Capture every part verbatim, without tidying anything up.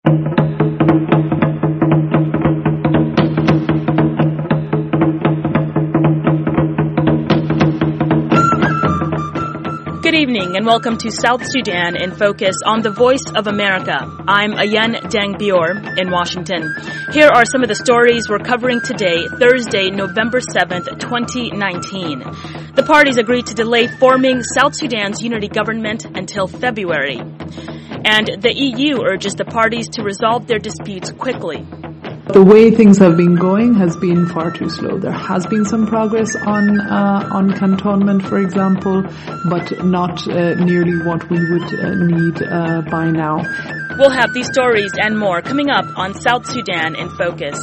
Good evening and welcome to South Sudan in Focus on the Voice of America. I'm Ayan Dangbior in Washington. Here are some of the stories we're covering today, Thursday, November seventh, twenty nineteen. The parties agreed to delay forming South Sudan's unity government until February. And the E U urges the parties to resolve their disputes quickly. The way things have been going has been far too slow. There has been some progress on uh, on cantonment, for example, but not uh, nearly what we would uh, need uh, by now. We'll have these stories and more coming up on South Sudan in Focus.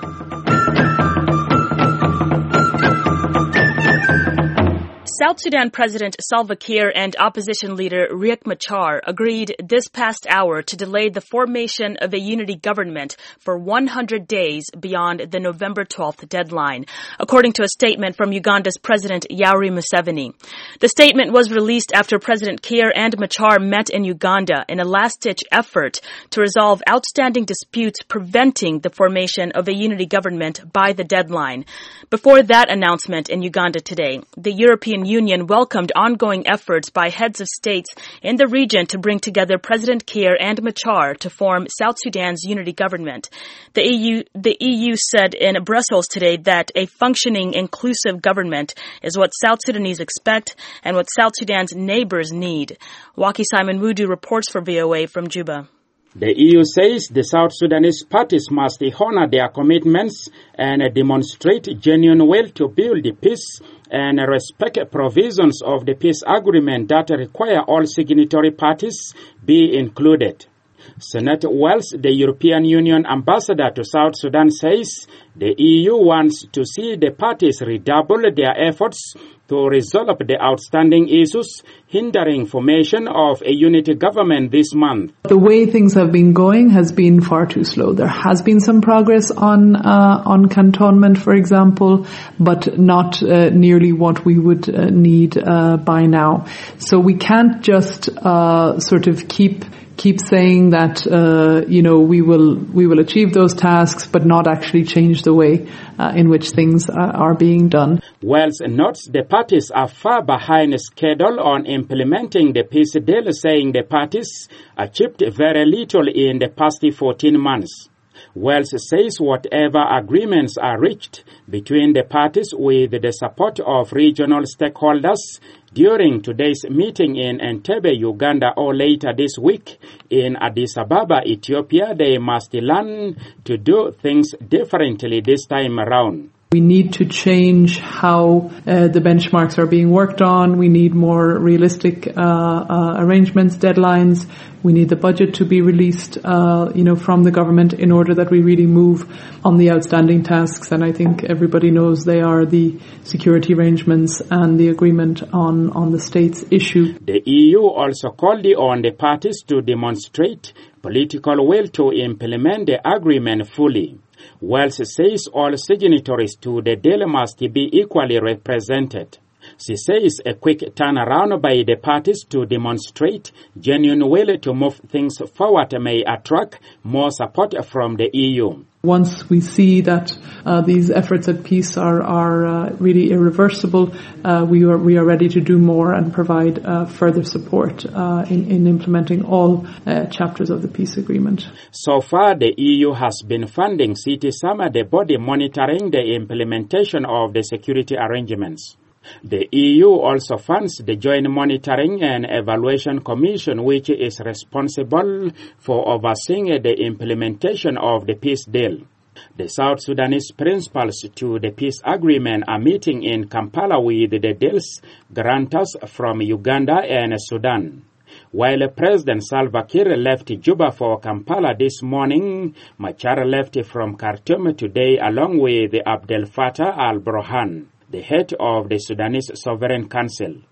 South Sudan President Salva Kiir and opposition leader Riek Machar agreed this past hour to delay the formation of a unity government for one hundred days beyond the November twelfth deadline, according to a statement from Uganda's President Yoweri Museveni. The statement was released after President Kiir and Machar met in Uganda in a last-ditch effort to resolve outstanding disputes preventing the formation of a unity government by the deadline. Before that announcement in Uganda today, the European Union welcomed ongoing efforts by heads of states in the region to bring together President Kiir and Machar to form South Sudan's unity government. The E U, the E U said in Brussels today that a functioning, inclusive government is what South Sudanese expect and what South Sudan's neighbors need. Waki Simon Mudu reports for V O A from Juba. The E U says the South Sudanese parties must honor their commitments and demonstrate genuine will to build peace and respect provisions of the peace agreement that require all signatory parties be included. Senator Wells, the European Union ambassador to South Sudan, says the E U wants to see the parties redouble their efforts to resolve the outstanding issues hindering formation of a unity government this month. The way things have been going has been far too slow. There has been some progress on uh, on cantonment, for example, but not uh, nearly what we would uh, need uh, by now. So we can't just uh, sort of keep keep saying that, uh, you know, we will, we will achieve those tasks, but not actually change the way uh, in which things uh, are being done. Wells notes the parties are far behind schedule on implementing the peace deal, saying the parties achieved very little in the past fourteen months. Wells says whatever agreements are reached between the parties with the support of regional stakeholders during today's meeting in Entebbe, Uganda, or later this week in Addis Ababa, Ethiopia, they must learn to do things differently this time around. We need to change how uh, the benchmarks are being worked on. We need more realistic uh, uh, arrangements, deadlines. We need the budget to be released, uh, you know, from the government in order that we really move on the outstanding tasks. And I think everybody knows they are the security arrangements and the agreement on, on the states issue. The E U also called on the parties to demonstrate political will to implement the agreement fully. Wells says all signatories to the deal must be equally represented. She says a quick turnaround by the parties to demonstrate genuine will to move things forward may attract more support from the E U. Once we see that uh, these efforts at peace are are uh, really irreversible, uh, we are we are ready to do more and provide uh, further support uh, in in implementing all uh, chapters of the peace agreement. So far, the E U has been funding CITISAM, the body monitoring the implementation of the security arrangements. The E U also funds the Joint Monitoring and Evaluation Commission, which is responsible for overseeing the implementation of the peace deal. The South Sudanese principals to the peace agreement are meeting in Kampala with the deal's grantors from Uganda and Sudan. While President Salva Kiir left Juba for Kampala this morning, Machar left from Khartoum today along with Abdel Fattah al-Burhan, the head of the Sudanese Sovereign Council.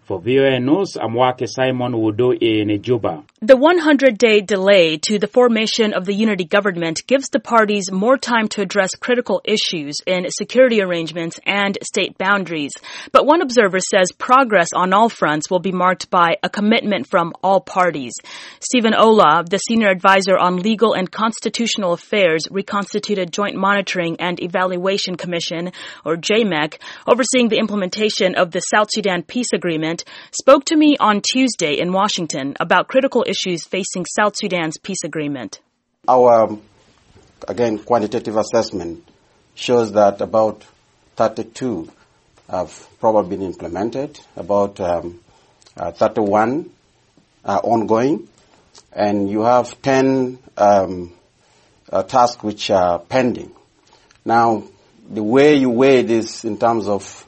For V O A News, I'm Wake Simon Wudu in Juba. The one hundred day delay to the formation of the unity government gives the parties more time to address critical issues in security arrangements and state boundaries. But one observer says progress on all fronts will be marked by a commitment from all parties. Stephen Ola, the senior advisor on legal and constitutional affairs, reconstituted Joint Monitoring and Evaluation Commission, or J M E C, overseeing the implementation of the South Sudan Peace Agreement, spoke to me on Tuesday in Washington about critical issues facing South Sudan's peace agreement. Our, again, quantitative assessment shows that about thirty-two have probably been implemented, about um, uh, thirty-one are ongoing, and you have ten um, uh, tasks which are pending. Now, the way you weigh this in terms of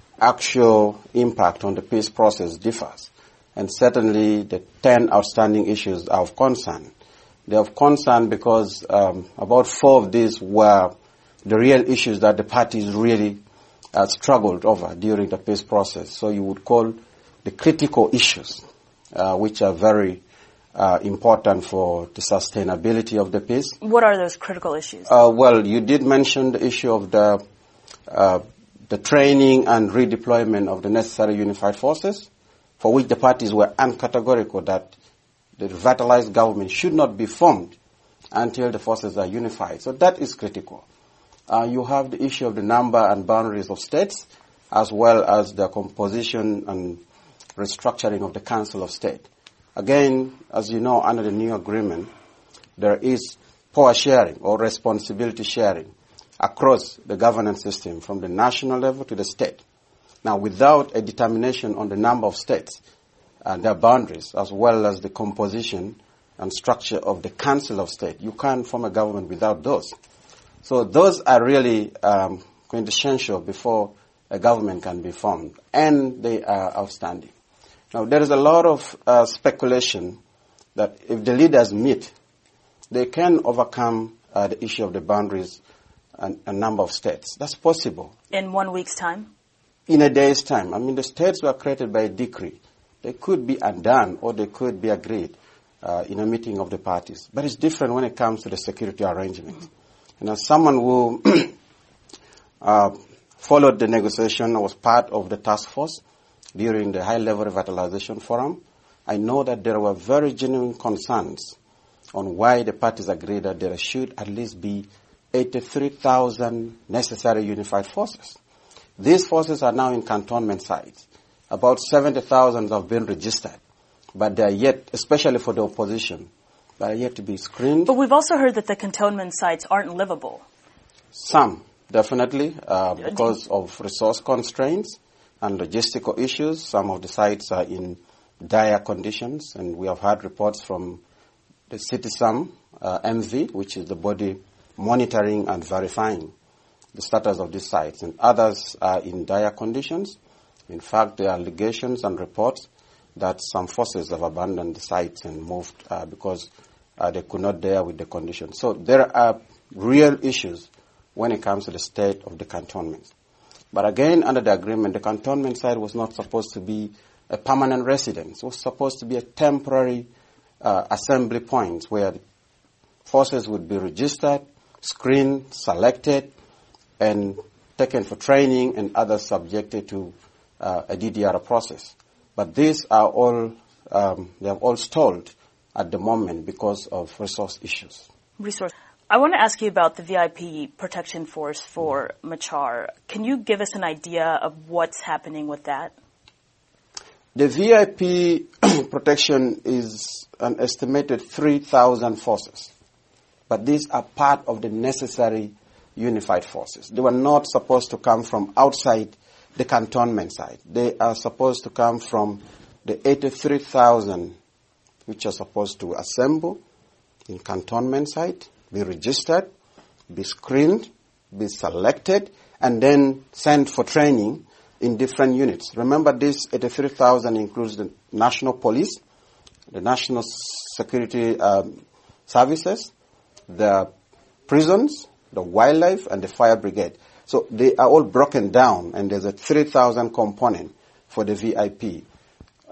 actual impact on the peace process differs. And certainly the ten outstanding issues are of concern. They are of concern because um, about four of these were the real issues that the parties really uh, struggled over during the peace process. So you would call the critical issues, uh, which are very uh, important for the sustainability of the peace. What are those critical issues? Uh, well, you did mention the issue of the uh, the training and redeployment of the necessary unified forces, for which the parties were uncategorical that the revitalized government should not be formed until the forces are unified. So that is critical. Uh, you have the issue of the number and boundaries of states, as well as the composition and restructuring of the Council of State. Again, as you know, under the new agreement, there is power sharing or responsibility sharing across the governance system from the national level to the state. Now, without a determination on the number of states and their boundaries, as well as the composition and structure of the Council of State, you can't form a government without those. So those are really um, quintessential before a government can be formed, and they are outstanding. Now, there is a lot of uh, speculation that if the leaders meet, they can overcome uh, the issue of the boundaries and a number of states. That's possible. In one week's time? In a day's time. I mean, the states were created by a decree. They could be undone or they could be agreed uh, in a meeting of the parties. But it's different when it comes to the security arrangements. Mm-hmm. And as someone who uh, followed the negotiation, was part of the task force during the high-level revitalization forum, I know that there were very genuine concerns on why the parties agreed that there should at least be eighty-three thousand necessary unified forces. These forces are now in cantonment sites. About seventy thousand have been registered, but they are yet, especially for the opposition, they are yet to be screened. But we've also heard that the cantonment sites aren't livable. Some, definitely, uh, because of resource constraints and logistical issues. Some of the sites are in dire conditions, and we have had reports from the Citisam uh, M V, which is the body monitoring and verifying the status of these sites, and others are in dire conditions. In fact, there are allegations and reports that some forces have abandoned the sites and moved uh, because uh, they could not deal with the conditions. So there are real issues when it comes to the state of the cantonments. But again, under the agreement, the cantonment site was not supposed to be a permanent residence. It was supposed to be a temporary uh, assembly point where the forces would be registered, screened, selected, and taken for training, and others subjected to uh, a D D R process. But these are all, um, they have all stalled at the moment because of resource issues. Resource. I want to ask you about the V I P protection force for Machar. Can you give us an idea of what's happening with that? The V I P protection is an estimated three thousand forces. But these are part of the necessary unified forces. They were not supposed to come from outside the cantonment site. They are supposed to come from the eighty-three thousand which are supposed to assemble in cantonment site, be registered, be screened, be selected, and then sent for training in different units. Remember, this eighty-three thousand includes the National Police, the National Security um, Services, the prisons, the wildlife, and the fire brigade. So they are all broken down, and there's a three thousand component for the V I P.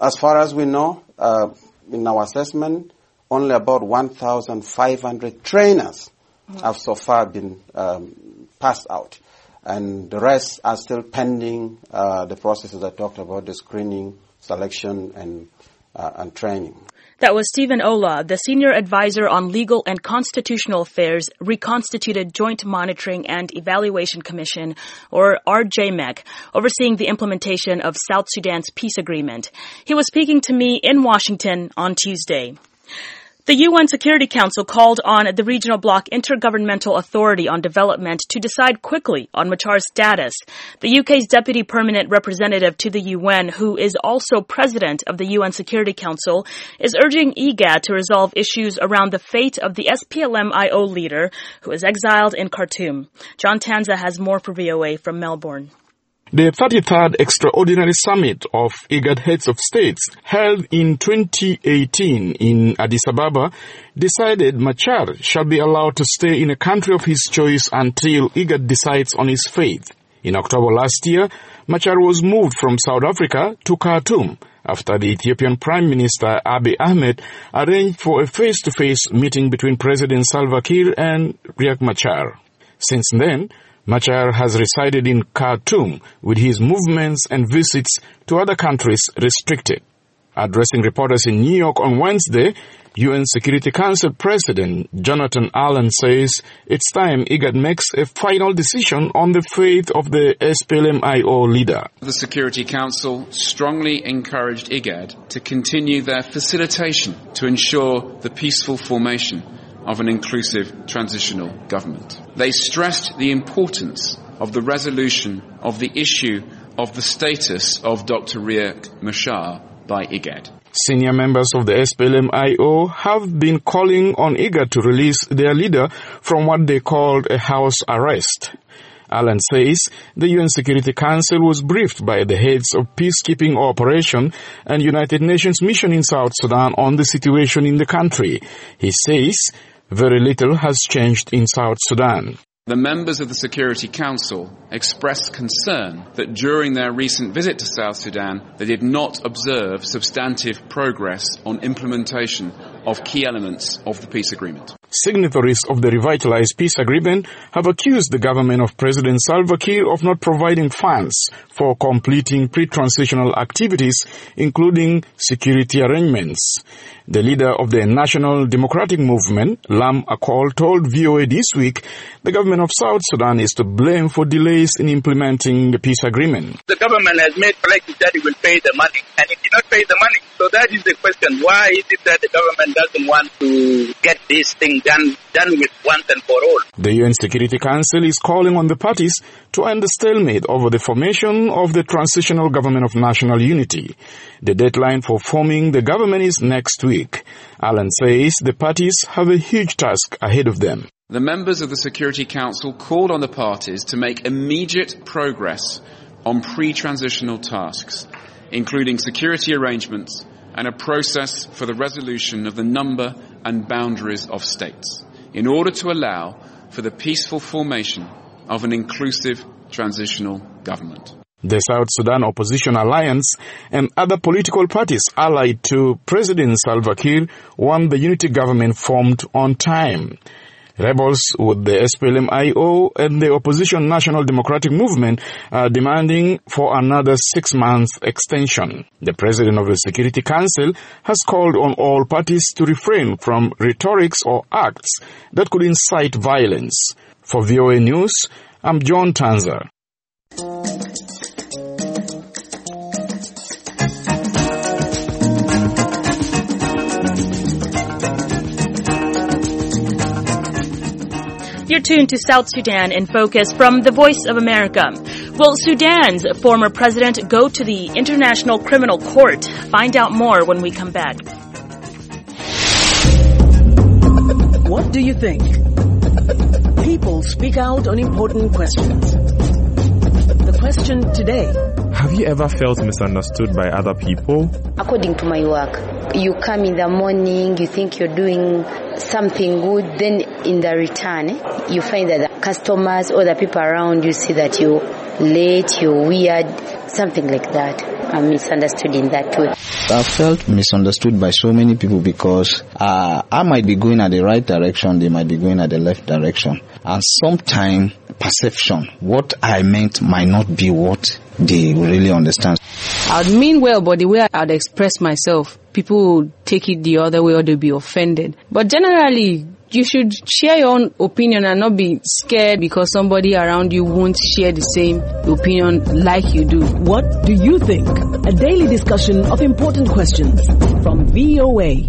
As far as we know, uh, in our assessment, only about one thousand five hundred trainers mm-hmm. have so far been um, passed out. And the rest are still pending uh, the processes I talked about, the screening, selection, and, uh, and training. That was Stephen Ola, the Senior Advisor on Legal and Constitutional Affairs, Reconstituted Joint Monitoring and Evaluation Commission, or R J M E C, overseeing the implementation of South Sudan's peace agreement. He was speaking to me in Washington on Tuesday. The U N Security Council called on the Regional Bloc Intergovernmental Authority on Development to decide quickly on Machar's status. The U K's Deputy Permanent Representative to the U N, who is also President of the U N Security Council, is urging IGAD to resolve issues around the fate of the S P L M I O leader, who is exiled in Khartoum. John Tanza has more for V O A from Melbourne. The thirty-third Extraordinary Summit of IGAD Heads of States, held in twenty eighteen in Addis Ababa, decided Machar shall be allowed to stay in a country of his choice until IGAD decides on his fate. In October last year, Machar was moved from South Africa to Khartoum after the Ethiopian Prime Minister Abiy Ahmed arranged for a face-to-face meeting between President Salva Kiir and Riek Machar. Since then, Machar has resided in Khartoum with his movements and visits to other countries restricted. Addressing reporters in New York on Wednesday, U N Security Council President Jonathan Allen says it's time IGAD makes a final decision on the fate of the S P L M I O leader. The Security Council strongly encouraged IGAD to continue their facilitation to ensure the peaceful formation of an inclusive transitional government. They stressed the importance of the resolution of the issue of the status of Doctor Riek Machar by IGAD. Senior members of the S P L M I O have been calling on IGAD to release their leader from what they called a house arrest. Allen says the U N Security Council was briefed by the heads of peacekeeping operation and United Nations mission in South Sudan on the situation in the country. He says very little has changed in South Sudan. The members of the Security Council expressed concern that during their recent visit to South Sudan, they did not observe substantive progress on implementation of key elements of the peace agreement. Signatories of the revitalized peace agreement have accused the government of President Salva Kiir of not providing funds for completing pre-transitional activities, including security arrangements. The leader of the National Democratic Movement, Lam Akol, told V O A this week the government of South Sudan is to blame for delays in implementing the peace agreement. The government has made pledges that it will pay the money, and it did not pay the money. So that is the question. Why is it that the government doesn't want to get this thing done, done with once and for all? The U N Security Council is calling on the parties to end the stalemate over the formation of the Transitional Government of National Unity. The deadline for forming the government is next week. Allen says the parties have a huge task ahead of them. The members of the Security Council called on the parties to make immediate progress on pre-transitional tasks, including security arrangements and a process for the resolution of the number and boundaries of states, in order to allow for the peaceful formation of an inclusive transitional government. The South Sudan Opposition Alliance and other political parties allied to President Salva Kiir want the unity government formed on time. Rebels with the S P L M I O and the opposition National Democratic Movement are demanding for another six-month extension. The President of the Security Council has called on all parties to refrain from rhetorics or acts that could incite violence. For V O A News, I'm John Tanza. You're tuned to South Sudan in Focus from the Voice of America. Will Sudan's former president go to the International Criminal Court? Find out more when we come back. What do you think? People speak out on important questions. The question today: have you ever felt misunderstood by other people? According to my work, You come in the morning, you think you're doing something good, then in the return, eh, you find that the customers or the people around you see that you're late, you're weird, something like that. I'm misunderstood in that way. I felt misunderstood by so many people because uh, I might be going at the right direction, they might be going at the left direction. And sometimes perception, what I meant might not be what they really understand. I'd mean well, but the way I'd express myself, people would take it the other way or they'd be offended. But generally, you should share your own opinion and not be scared because somebody around you won't share the same opinion like you do. What do you think? A daily discussion of important questions from V O A.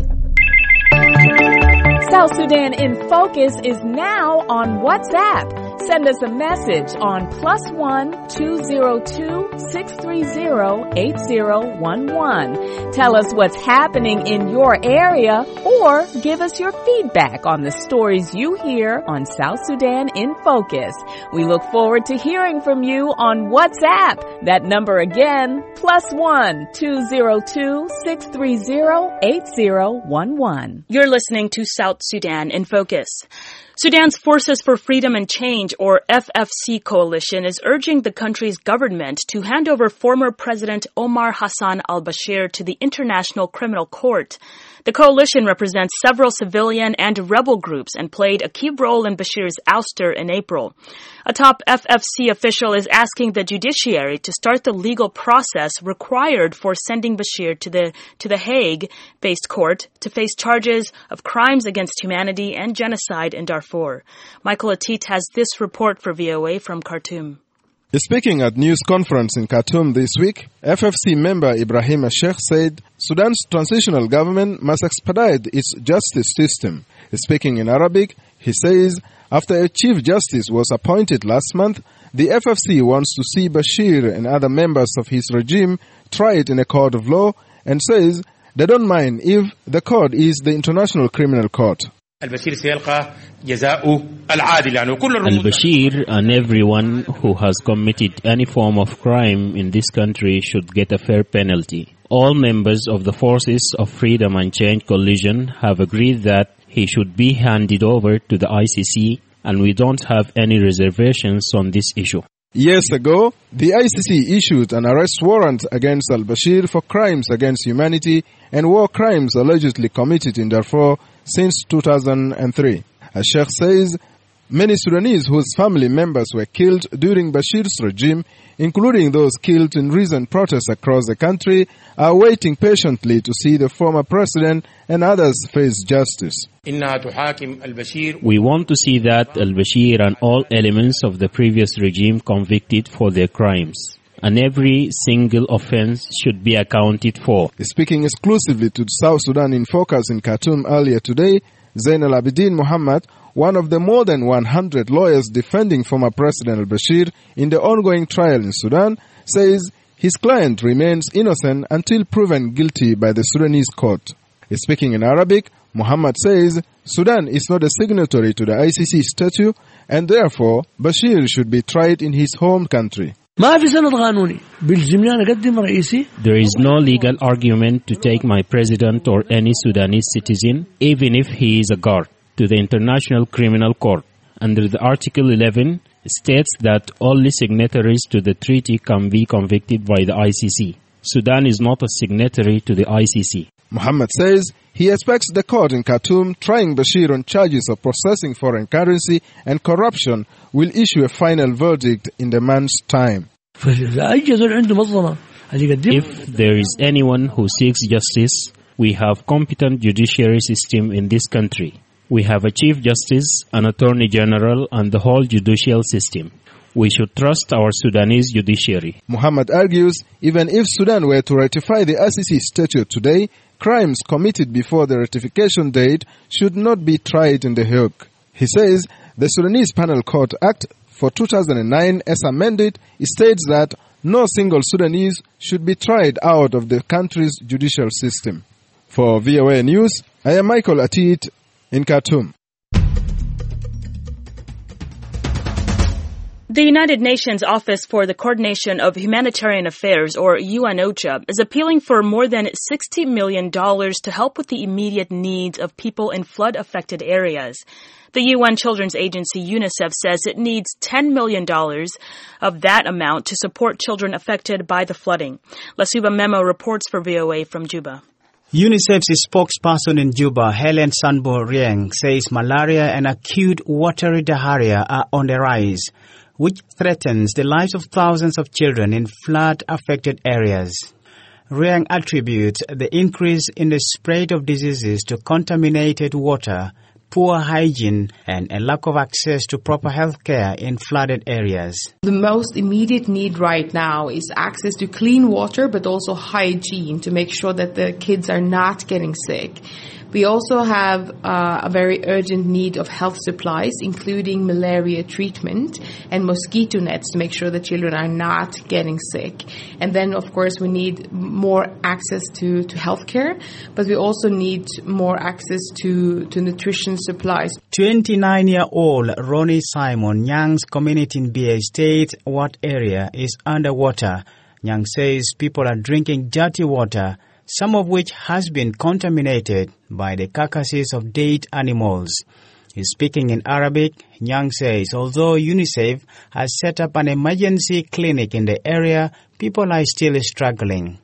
South Sudan in Focus is now on WhatsApp. Send us a message on plus one two zero two six three zero eight zero one one. Tell us what's happening in your area or give us your feedback on the stories you hear on South Sudan in Focus. We look forward to hearing from you on WhatsApp. That number again, plus one two zero two six three zero eight zero one one. You're listening to South Sudan in Focus. Sudan's Forces for Freedom and Change, or F F C coalition, is urging the country's government to hand over former President Omar Hassan al-Bashir to the International Criminal Court. The coalition represents several civilian and rebel groups and played a key role in Bashir's ouster in April. A top F F C official is asking the judiciary to start the legal process required for sending Bashir to the to the Hague-based court to face charges of crimes against humanity and genocide in Darfur. Michael Atit has this report for V O A from Khartoum. Speaking at news conference in Khartoum this week, F F C member Ibrahim Sheikh said Sudan's transitional government must expedite its justice system. Speaking in Arabic, he says after a chief justice was appointed last month, the F F C wants to see Bashir and other members of his regime tried in a court of law and says they don't mind if the court is the International Criminal Court. Al-Bashir and everyone who has committed any form of crime in this country should get a fair penalty. All members of the Forces of Freedom and Change coalition have agreed that he should be handed over to the I C C, and we don't have any reservations on this issue. Years ago, the I C C issued an arrest warrant against al-Bashir for crimes against humanity and war crimes allegedly committed in Darfur since two thousand three. As Sheikh says, many Sudanese whose family members were killed during Bashir's regime, including those killed in recent protests across the country, are waiting patiently to see the former president and others face justice. We want to see that al-Bashir and all elements of the previous regime convicted for their crimes, and every single offense should be accounted for. Speaking exclusively to South Sudan in Focus in Khartoum earlier today, Zain al-Abidin Muhammad, one of the more than one hundred lawyers defending former President al-Bashir in the ongoing trial in Sudan, says his client remains innocent until proven guilty by the Sudanese court. Speaking in Arabic, Muhammad says Sudan is not a signatory to the I C C statute and therefore Bashir should be tried in his home country. There is no legal argument to take my president or any Sudanese citizen, even if he is a guard, to the International Criminal Court. Under the Article eleven states that only signatories to the treaty can be convicted by the I C C. Sudan is not a signatory to the I C C. Muhammad says he expects the court in Khartoum trying Bashir on charges of processing foreign currency and corruption will issue a final verdict in the month's time. If there is anyone who seeks justice, we have competent judiciary system in this country. We have a Chief Justice, an Attorney General, and the whole judicial system. We should trust our Sudanese judiciary. Muhammad argues even if Sudan were to ratify the I C C statute today, crimes committed before the ratification date should not be tried in The Hague. He says the Sudanese Penal Court Act for two thousand nine, as amended, states that no single Sudanese should be tried out of the country's judicial system. For V O A News, I am Michael Atit in Khartoum. The United Nations Office for the Coordination of Humanitarian Affairs, or U N OCHA, is appealing for more than sixty million dollars to help with the immediate needs of people in flood-affected areas. The U N Children's Agency UNICEF says it needs ten million dollars of that amount to support children affected by the flooding. Lasuba Memo reports for V O A from Juba. UNICEF's spokesperson in Juba, Helen Sanbo Rieng, says malaria and acute watery diarrhea are on the rise, which threatens the lives of thousands of children in flood-affected areas. Rieng attributes the increase in the spread of diseases to contaminated water, poor hygiene, and a lack of access to proper health care in flooded areas. The most immediate need right now is access to clean water, but also hygiene to make sure that the kids are not getting sick. We also have uh, a very urgent need of health supplies, including malaria treatment and mosquito nets to make sure that children are not getting sick. And then, of course, we need more access to, to health care, but we also need more access to, to nutrition supplies. twenty-nine-year-old Ronnie Simon Nyang's community in Bay State, Wat area, is underwater. Nyang says people are drinking dirty water, some of which has been contaminated by the carcasses of dead animals. Speaking in Arabic, Nyang says although UNICEF has set up an emergency clinic in the area, people are still struggling.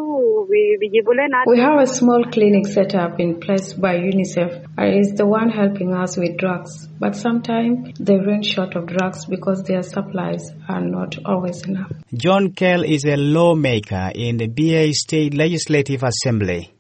We have a small clinic set up in place by UNICEF. It's the one helping us with drugs. But sometimes they run short of drugs because their supplies are not always enough. John Kell is a lawmaker in the B A State Legislative Assembly.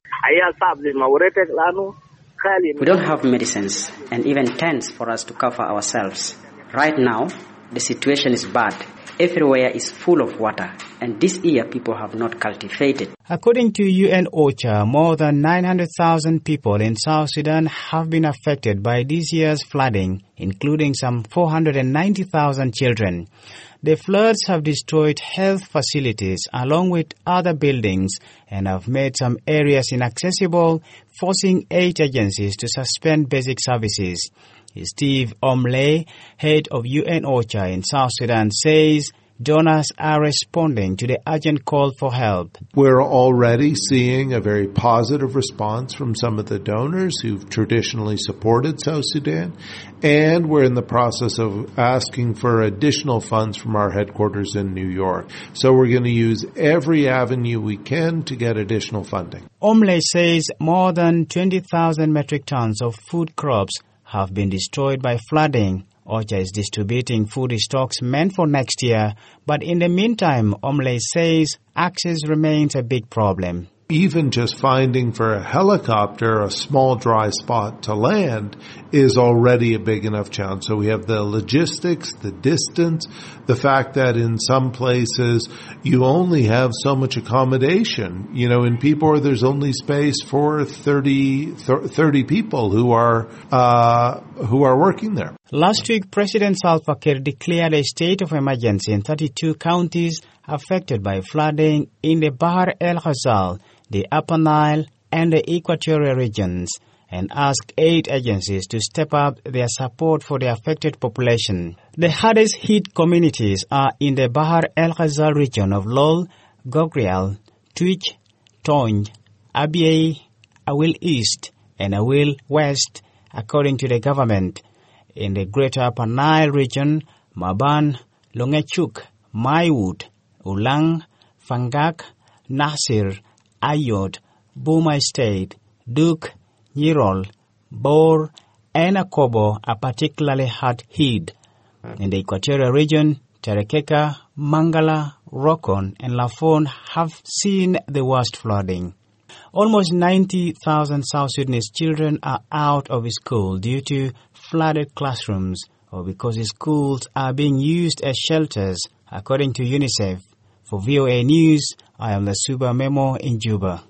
We don't have medicines and even tents for us to cover ourselves. Right now, the situation is bad. Everywhere is full of water, and this year people have not cultivated. According to U N OCHA, more than nine hundred thousand people in South Sudan have been affected by this year's flooding, including some four hundred ninety thousand children. The floods have destroyed health facilities along with other buildings and have made some areas inaccessible, forcing aid agencies to suspend basic services. Steve Omley, head of U N OCHA in South Sudan, says donors are responding to the urgent call for help. We're already seeing a very positive response from some of the donors who've traditionally supported South Sudan, and we're in the process of asking for additional funds from our headquarters in New York. So we're going to use every avenue we can to get additional funding. Omley says more than twenty thousand metric tons of food crops have been destroyed by flooding. OCHA is distributing food stocks meant for next year, but in the meantime, Omley says access remains a big problem. Even just finding for a helicopter a small dry spot to land is already a big enough challenge. So we have the logistics, the distance, the fact that in some places you only have so much accommodation. You know, in Pibor there's only space for thirty, thirty people who are uh, who are working there. Last week, President Salva Kiir declared a state of emergency in thirty-two counties affected by flooding in the Bahr el Ghazal, the Upper Nile, and the Equatorial regions, and asked aid agencies to step up their support for the affected population. The hardest hit communities are in the Bahr el Ghazal region of Lol, Gogrial, Twitch, Tonj, Abyei, Awil East, and Awil West, according to the government. In the Greater Upper Nile region, Maban, Longechuk, Maiwood, Ulang, Fangak, Nasir, Ayod, Buma Estate, Duke, Nyirol, Bor, and Akobo are particularly hard hit. In the Equatorial region, Terekeka, Mangala, Rokon, and Lafon have seen the worst flooding. Almost ninety thousand South Sudanese children are out of school due to flooded classrooms or because the schools are being used as shelters, according to UNICEF. For V O A News, I am Lasuba Memo in Juba.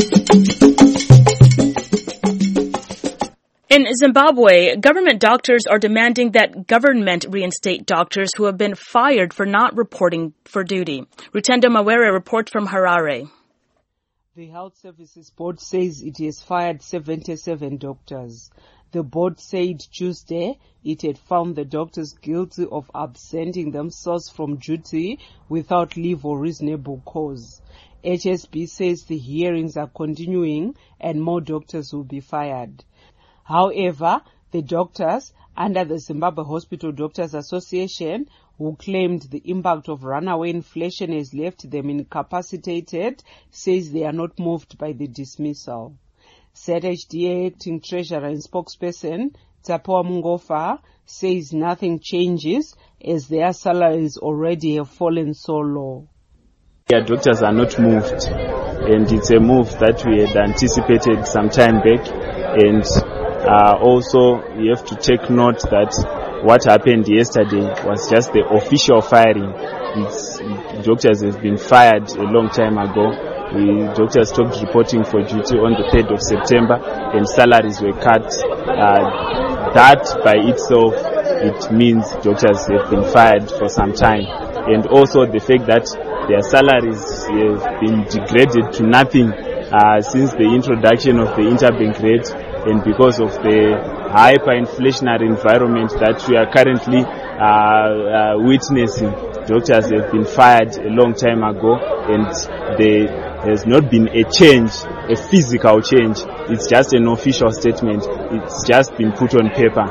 In Zimbabwe, government doctors are demanding that government reinstate doctors who have been fired for not reporting for duty. Rutendo Mawere reports from Harare. The Health Services Board says it has fired seventy-seven doctors. The board said Tuesday it had found the doctors guilty of absenting themselves from duty without leave or reasonable cause. H S B says the hearings are continuing and more doctors will be fired. However, the doctors under the Zimbabwe Hospital Doctors Association, who claimed the impact of runaway inflation has left them incapacitated, says they are not moved by the dismissal. Z H D A acting treasurer and spokesperson Tapoa Mungofa says nothing changes as their salaries already have fallen so low. Yeah, doctors are not moved, and it's a move that we had anticipated some time back, and uh, also you have to take note that what happened yesterday was just the official firing. It's, doctors have been fired a long time ago. We doctors stopped reporting for duty on the third of September, and salaries were cut. Uh, that by itself, it means doctors have been fired for some time. And also the fact that their salaries have been degraded to nothing uh, since the introduction of the interbank rate, and because of the hyperinflationary environment that we are currently uh, uh, witnessing. Doctors have been fired a long time ago, and there has not been a change, a physical change. It's just an official statement. It's just been put on paper.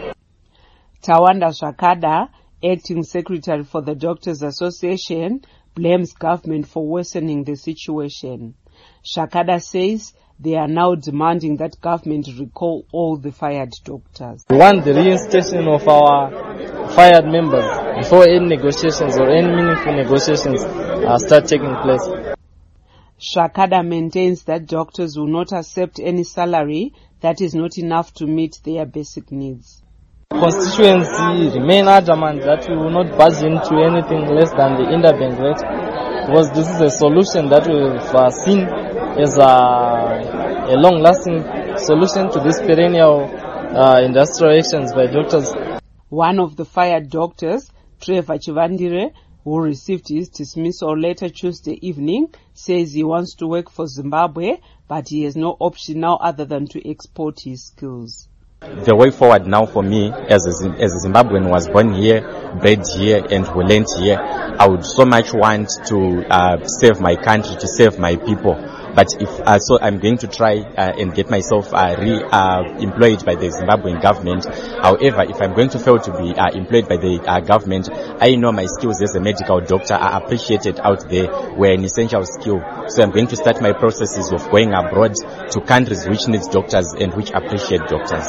Tawanda Shakada, acting secretary for the Doctors Association, blames government for worsening the situation. Shakada says they are now demanding that government recall all the fired doctors. We want the reinstatement of our fired members before any negotiations or any meaningful negotiations uh, start taking place. Shakada maintains that doctors will not accept any salary that is not enough to meet their basic needs. Constituency remain adamant that we will not budge into anything less than the interbank rate, because this is a solution that we've uh, seen as a, a long-lasting solution to this perennial uh, industrial actions by doctors. One of the fired doctors, Trevor Chivandire, who received his dismissal later Tuesday evening, says he wants to work for Zimbabwe, but he has no option now other than to export his skills. The way forward now for me, as a, as a Zimbabwean, was born here, bred here, and who learned here, I would so much want to uh, save my country, to save my people. But if uh, so, I'm going to try uh, and get myself uh, re-employed uh, by the Zimbabwean government. However, if I'm going to fail to be uh, employed by the uh, government, I know my skills as a medical doctor are appreciated out there. We're an essential skill. So I'm going to start my processes of going abroad to countries which need doctors and which appreciate doctors.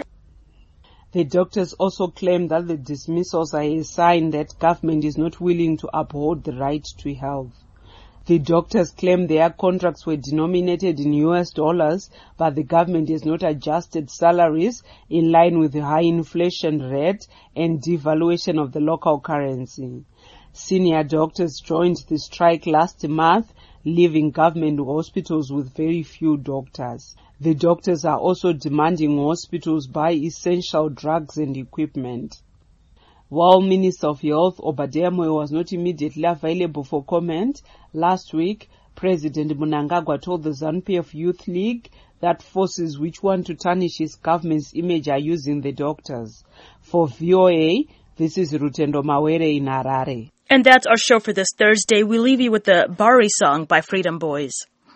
The doctors also claim that the dismissals are a sign that government is not willing to uphold the right to health. The doctors claim their contracts were denominated in U S dollars, but the government has not adjusted salaries in line with the high inflation rate and devaluation of the local currency. Senior doctors joined the strike last month, leaving government hospitals with very few doctors. The doctors are also demanding hospitals buy essential drugs and equipment. While Minister of Health Obadiah Moyo was not immediately available for comment, last week President Mnangagwa told the ZANU-P F Youth League that forces which want to tarnish his government's image are using the doctors. For V O A, this is Rutendo Mawere in Harare. And that's our show for this Thursday. We leave you with the Bari song by Freedom Boys.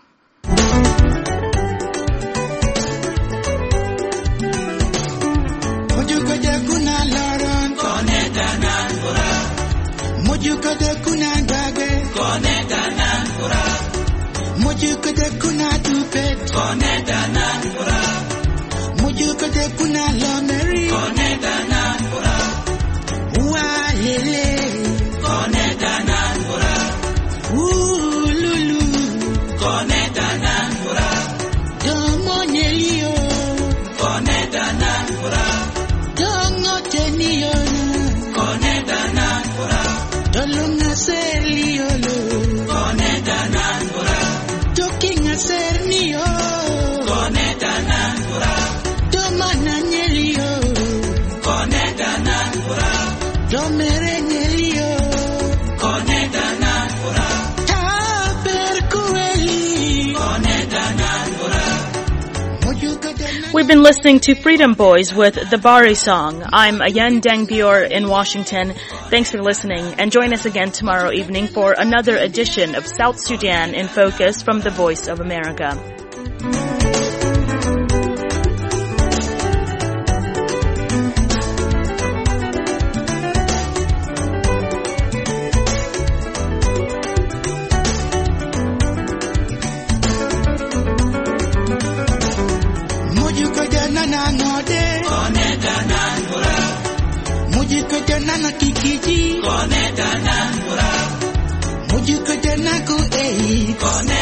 Mujukade kuna ndage koneta nangura Mujukade kuna tupet koneta nangura Mujukade kuna loneri koneta nangura Wa hele koneta nangura Ululu koneta nangura Domonyelio koneta nangura Dongotenio koneta nangura Dolunga seriolo koneta nangura Tokinga sernio koneta nangura Domana nyelio koneta nangura Domere nyelio koneta nangura Taber kueli koneta nangura We You've been listening to Freedom Boys with the Bari song. I'm Ayan Dangbior in Washington. Thanks for listening, and join us again tomorrow evening for another edition of South Sudan in Focus from the Voice of America. Nana kikiji, kone dana mura, muju kode naku ei, kone